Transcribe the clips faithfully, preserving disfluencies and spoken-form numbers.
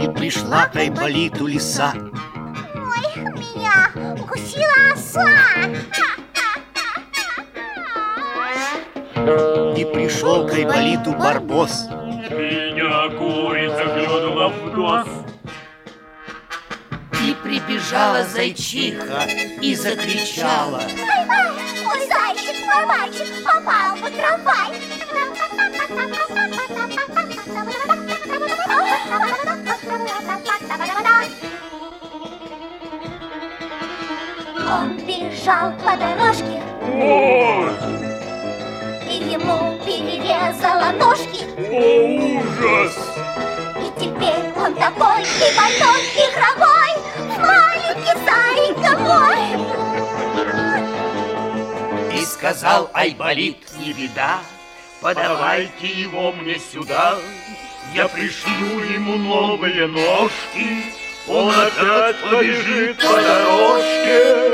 Пришла к Айболиту лиса. Ой, меня укусила оса. И пришел к Айболиту Барбос. Меня курица клюнула в нос. И прибежала зайчиха и закричала: Мой зайчик, мой мальчик попал в трамвай. Он бежал по дорожке, Ой, и ему перерезала ножки. о, ужас! И теперь он такой и больной, и хромой, маленький зайка мой. И сказал Айболит: Не беда, подавайте его мне сюда. Я пришью ему новые ножки. Он опять побежит по дорожке.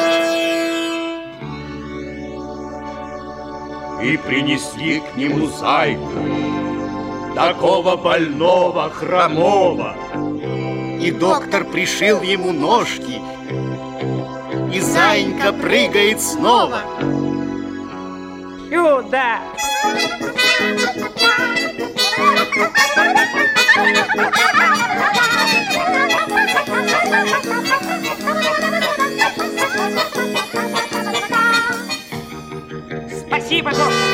И принесли к нему зайку, такого больного, хромого. И доктор пришил ему ножки, и заинька прыгает снова. Сюда! Спасибо, доктор.